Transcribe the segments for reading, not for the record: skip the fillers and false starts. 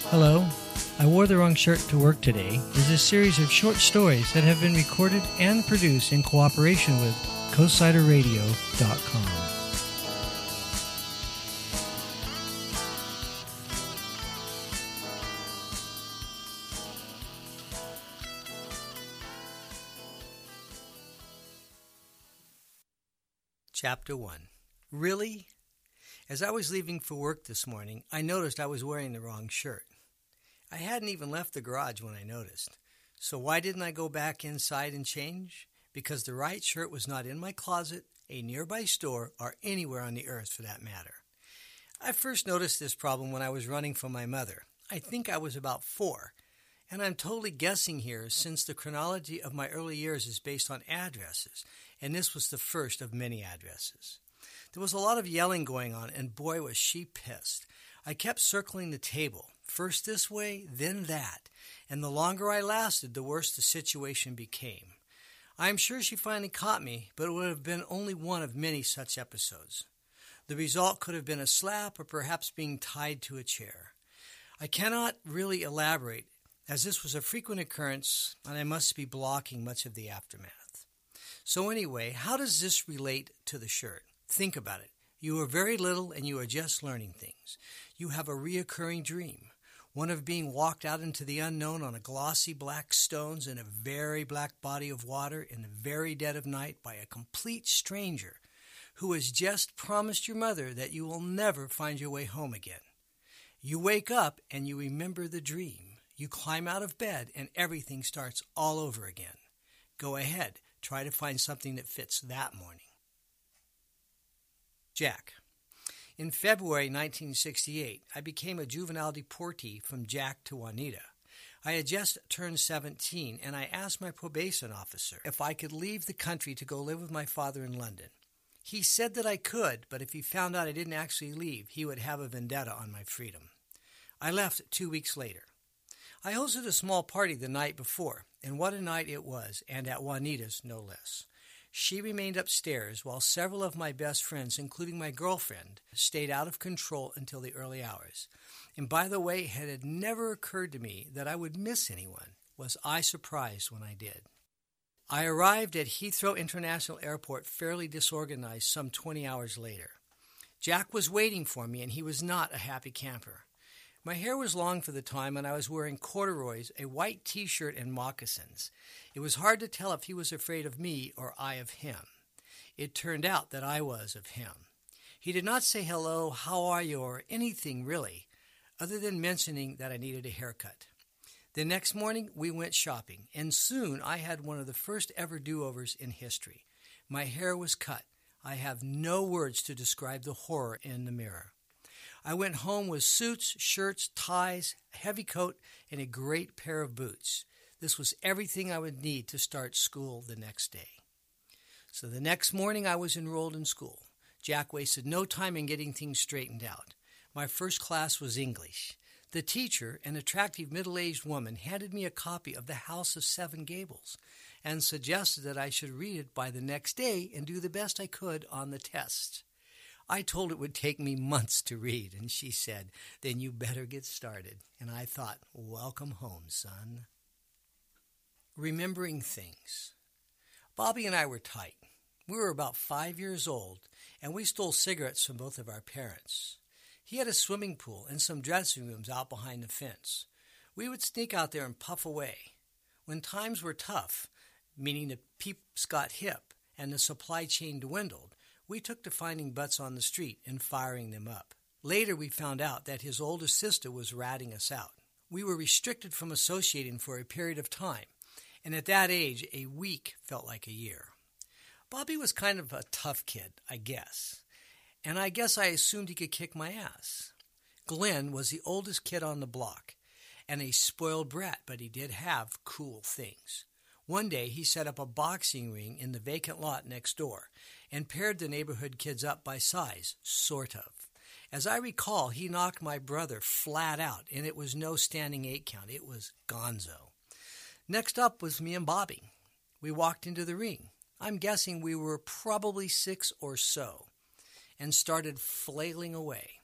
Hello, I Wore the Wrong Shirt to Work Today is a series of short stories that have been recorded and produced in cooperation with CosiderRadio.com. Chapter 1. Really? As I was leaving for work this morning, I noticed I was wearing the wrong shirt. I hadn't even left the garage when I noticed. So why didn't I go back inside and change? Because the right shirt was not in my closet, a nearby store, or anywhere on the earth for that matter. I first noticed this problem when I was running from my mother. I think I was about 4. And I'm totally guessing here since the chronology of my early years is based on addresses, and this was the first of many addresses. There was a lot of yelling going on, and boy was she pissed. I kept circling the table, first this way, then that, and the longer I lasted, the worse the situation became. I am sure she finally caught me, but it would have been only one of many such episodes. The result could have been a slap or perhaps being tied to a chair. I cannot really elaborate, as this was a frequent occurrence, and I must be blocking much of the aftermath. So anyway, how does this relate to the shirt? Think about it. You are very little and you are just learning things. You have a reoccurring dream, one of being walked out into the unknown on a glossy black stones in a very black body of water in the very dead of night by a complete stranger who has just promised your mother that you will never find your way home again. You wake up and you remember the dream. You climb out of bed and everything starts all over again. Go ahead, try to find something that fits that morning. Jack. In February 1968, I became a juvenile deportee from Jack to Juanita. I had just turned 17, and I asked my probation officer if I could leave the country to go live with my father in London. He said that I could, but if he found out I didn't actually leave, he would have a vendetta on my freedom. I left 2 weeks later. I hosted a small party the night before, and what a night it was, and at Juanita's no less. She remained upstairs while several of my best friends, including my girlfriend, stayed out of control until the early hours. And by the way, it had never occurred to me that I would miss anyone. Was I surprised when I did? I arrived at Heathrow International Airport fairly disorganized some 20 hours later. Jack was waiting for me, and he was not a happy camper. My hair was long for the time, and I was wearing corduroys, a white T-shirt, and moccasins. It was hard to tell if he was afraid of me or I of him. It turned out that I was of him. He did not say hello, how are you, or anything really, other than mentioning that I needed a haircut. The next morning, we went shopping, and soon I had one of the first ever do-overs in history. My hair was cut. I have no words to describe the horror in the mirror. I went home with suits, shirts, ties, a heavy coat, and a great pair of boots. This was everything I would need to start school the next day. So the next morning I was enrolled in school. Jack wasted no time in getting things straightened out. My first class was English. The teacher, an attractive middle-aged woman, handed me a copy of The House of Seven Gables and suggested that I should read it by the next day and do the best I could on the tests. I told it would take me months to read, and she said, "Then you better get started." And I thought, welcome home, son. Remembering things. Bobby and I were tight. We were about 5 years old, and we stole cigarettes from both of our parents. He had a swimming pool and some dressing rooms out behind the fence. We would sneak out there and puff away. When times were tough, meaning the peeps got hip and the supply chain dwindled, we took to finding butts on the street and firing them up. Later, we found out that his oldest sister was ratting us out. We were restricted from associating for a period of time, and at that age, a week felt like a year. Bobby was kind of a tough kid, I guess, and I guess I assumed he could kick my ass. Glenn was the oldest kid on the block, and a spoiled brat, but he did have cool things. One day, he set up a boxing ring in the vacant lot next door and paired the neighborhood kids up by size, sort of. As I recall, he knocked my brother flat out, and it was no standing 8 count. It was gonzo. Next up was me and Bobby. We walked into the ring. I'm guessing we were probably 6 or so, and started flailing away.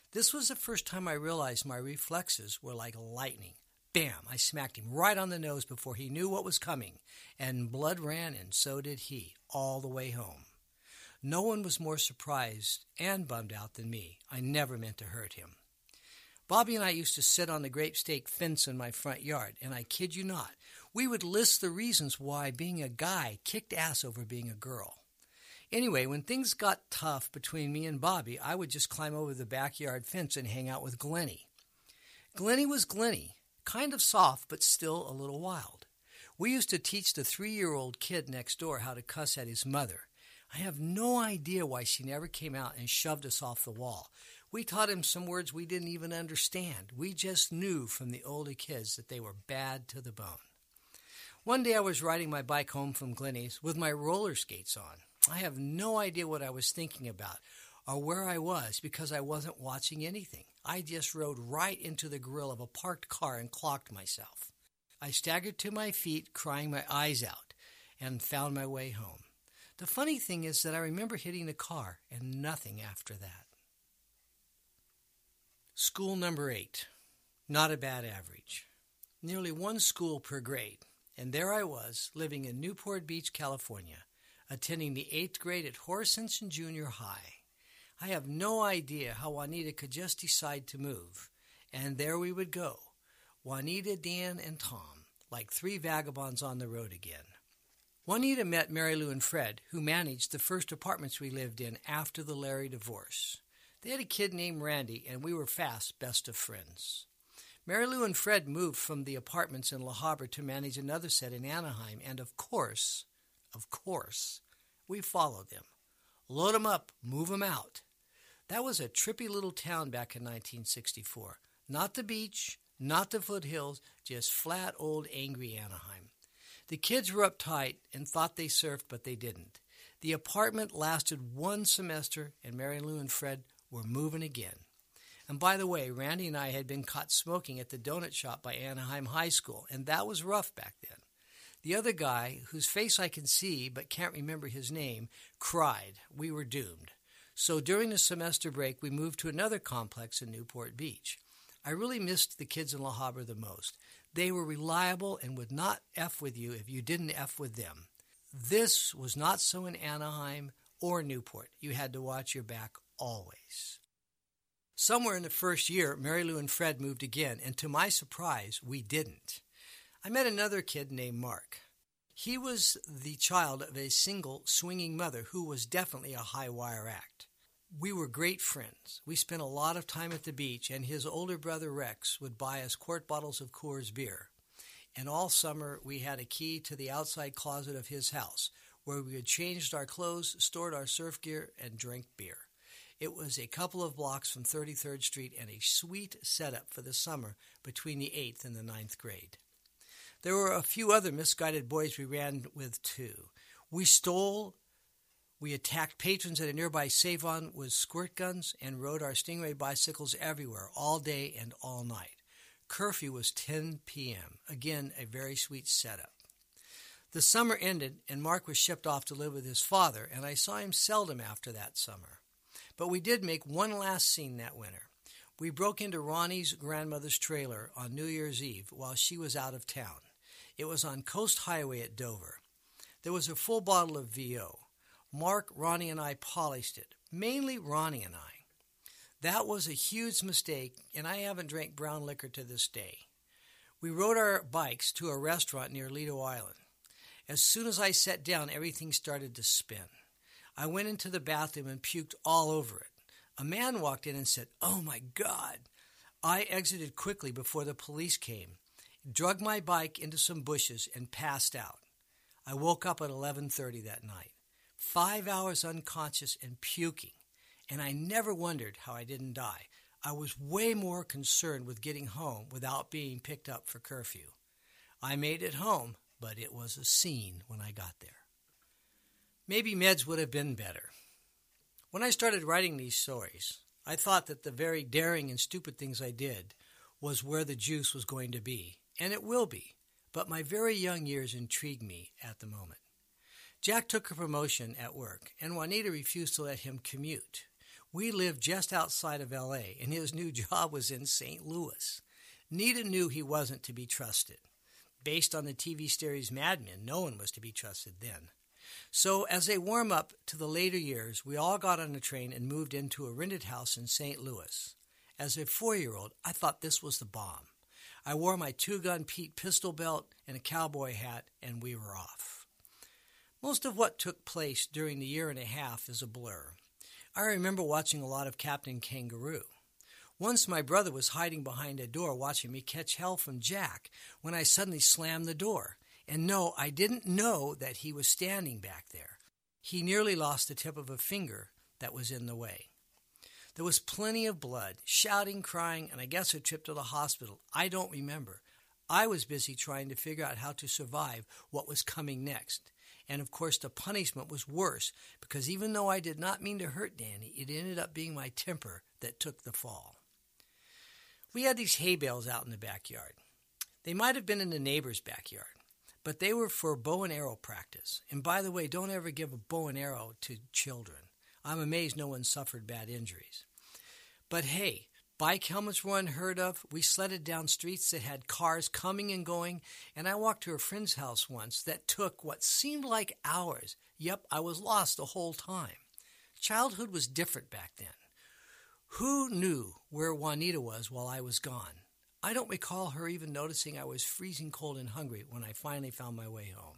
This was the first time I realized my reflexes were like lightning. Bam! I smacked him right on the nose before he knew what was coming, and blood ran, and so did he, all the way home. No one was more surprised and bummed out than me. I never meant to hurt him. Bobby and I used to sit on the grape stake fence in my front yard, and I kid you not, we would list the reasons why being a guy kicked ass over being a girl. Anyway, when things got tough between me and Bobby, I would just climb over the backyard fence and hang out with Glennie. Glennie was Glennie, kind of soft but still a little wild. We used to teach the 3-year-old kid next door how to cuss at his mother. I have no idea why she never came out and shoved us off the wall. We taught him some words we didn't even understand. We just knew from the older kids that they were bad to the bone. One day I was riding my bike home from Glennie's with my roller skates on. I have no idea what I was thinking about or where I was because I wasn't watching anything. I just rode right into the grill of a parked car and clocked myself. I staggered to my feet, crying my eyes out, and found my way home. The funny thing is that I remember hitting the car and nothing after that. School number 8. Not a bad average. Nearly one school per grade. And there I was, living in Newport Beach, California, attending the 8th grade at Horace Simpson Junior High. I have no idea how Juanita could just decide to move. And there we would go, Juanita, Dan, and Tom, like 3 vagabonds on the road again. Juanita met Mary Lou and Fred, who managed the first apartments we lived in after the Larry divorce. They had a kid named Randy, and we were fast best of friends. Mary Lou and Fred moved from the apartments in La Habra to manage another set in Anaheim, and of course, we followed them. Load 'em up, move 'em out. That was a trippy little town back in 1964. Not the beach, not the foothills, just flat old angry Anaheim. The kids were uptight and thought they surfed, but they didn't. The apartment lasted 1 semester, and Mary Lou and Fred were moving again. And by the way, Randy and I had been caught smoking at the donut shop by Anaheim High School, and that was rough back then. The other guy, whose face I can see but can't remember his name, cried. We were doomed. So during the semester break, we moved to another complex in Newport Beach. I really missed the kids in La Habra the most. They were reliable and would not F with you if you didn't F with them. This was not so in Anaheim or Newport. You had to watch your back always. Somewhere in the first year, Mary Lou and Fred moved again, and to my surprise, we didn't. I met another kid named Mark. He was the child of a single, swinging mother who was definitely a high-wire act. We were great friends. We spent a lot of time at the beach, and his older brother Rex would buy us quart bottles of Coors beer. And all summer, we had a key to the outside closet of his house, where we had changed our clothes, stored our surf gear, and drank beer. It was a couple of blocks from 33rd Street and a sweet setup for the summer between the 8th and the 9th grade. There were a few other misguided boys we ran with, too. We attacked patrons at a nearby Save-On with squirt guns and rode our Stingray bicycles everywhere, all day and all night. Curfew was 10 p.m. Again, a very sweet setup. The summer ended, and Mark was shipped off to live with his father, and I saw him seldom after that summer. But we did make one last scene that winter. We broke into Ronnie's grandmother's trailer on New Year's Eve while she was out of town. It was on Coast Highway at Dover. There was a full bottle of VO. Mark, Ronnie, and I polished it. Mainly Ronnie and I. That was a huge mistake, and I haven't drank brown liquor to this day. We rode our bikes to a restaurant near Lido Island. As soon as I sat down, everything started to spin. I went into the bathroom and puked all over it. A man walked in and said, "Oh my God." I exited quickly before the police came, drug my bike into some bushes, and passed out. I woke up at 11:30 that night, 5 hours unconscious and puking, and I never wondered how I didn't die. I was way more concerned with getting home without being picked up for curfew. I made it home, but it was a scene when I got there. Maybe meds would have been better. When I started writing these stories, I thought that the very daring and stupid things I did was where the juice was going to be, and it will be, but my very young years intrigued me at the moment. Jack took a promotion at work, and Juanita refused to let him commute. We lived just outside of L.A., and his new job was in St. Louis. Nita knew he wasn't to be trusted. Based on the TV series Mad Men, no one was to be trusted then. So as a warm-up to the later years, we all got on a train and moved into a rented house in St. Louis. As a 4-year-old, I thought this was the bomb. I wore my two-gun Pete pistol belt and a cowboy hat, and we were off. Most of what took place during the year and a half is a blur. I remember watching a lot of Captain Kangaroo. Once my brother was hiding behind a door watching me catch hell from Jack when I suddenly slammed the door. And no, I didn't know that he was standing back there. He nearly lost the tip of a finger that was in the way. There was plenty of blood, shouting, crying, and I guess a trip to the hospital. I don't remember. I was busy trying to figure out how to survive what was coming next. And of course, the punishment was worse because even though I did not mean to hurt Danny, it ended up being my temper that took the fall. We had these hay bales out in the backyard. They might have been in the neighbor's backyard, but they were for bow and arrow practice. And by the way, don't ever give a bow and arrow to children. I'm amazed no one suffered bad injuries. But hey, bike helmets were unheard of. We sledded down streets that had cars coming and going, and I walked to a friend's house once that took what seemed like hours. Yep, I was lost the whole time. Childhood was different back then. Who knew where Juanita was while I was gone? I don't recall her even noticing I was freezing cold and hungry when I finally found my way home.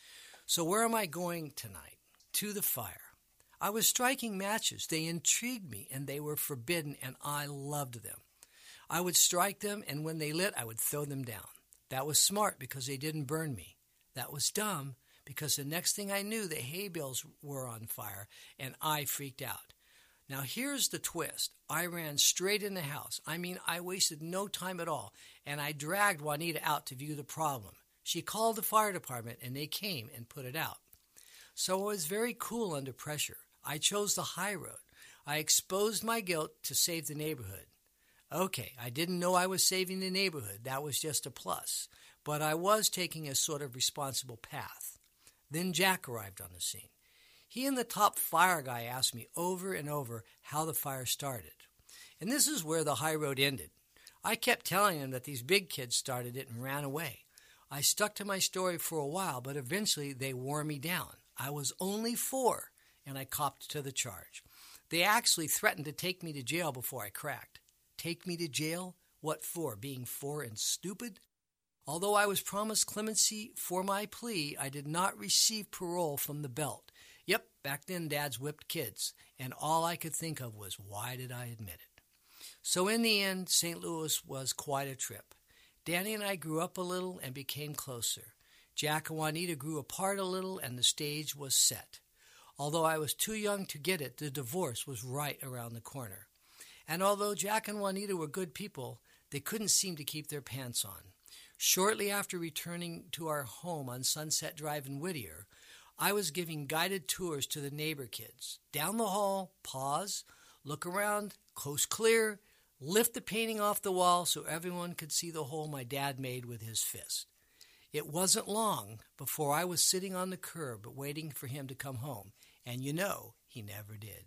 So where am I going tonight? To the fire. I was striking matches. They intrigued me, and they were forbidden, and I loved them. I would strike them, and when they lit, I would throw them down. That was smart because they didn't burn me. That was dumb because the next thing I knew, the hay bales were on fire, and I freaked out. Now here's the twist. I ran straight in the house. I mean, I wasted no time at all, and I dragged Juanita out to view the problem. She called the fire department, and they came and put it out. So I was very cool under pressure. I chose the high road. I exposed my guilt to save the neighborhood. Okay, I didn't know I was saving the neighborhood. That was just a plus. But I was taking a sort of responsible path. Then Jack arrived on the scene. He and the top fire guy asked me over and over how the fire started. And this is where the high road ended. I kept telling him that these big kids started it and ran away. I stuck to my story for a while, but eventually they wore me down. I was only 4, and I copped to the charge. They actually threatened to take me to jail before I cracked. Take me to jail? What for? Being 4 and stupid? Although I was promised clemency for my plea, I did not receive parole from the belt. Yep, back then dads whipped kids, and all I could think of was, why did I admit it? So in the end, St. Louis was quite a trip. Danny and I grew up a little and became closer. Jack and Juanita grew apart a little, and the stage was set. Although I was too young to get it, the divorce was right around the corner. And although Jack and Juanita were good people, they couldn't seem to keep their pants on. Shortly after returning to our home on Sunset Drive in Whittier, I was giving guided tours to the neighbor kids. Down the hall, pause, look around, coast clear, lift the painting off the wall so everyone could see the hole my dad made with his fist. It wasn't long before I was sitting on the curb waiting for him to come home, and you know he never did.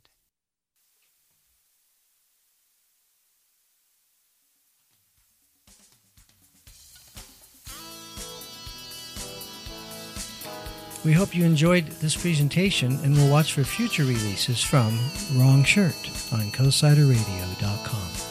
We hope you enjoyed this presentation and will watch for future releases from Wrong Shirt on CosiderRadio.com.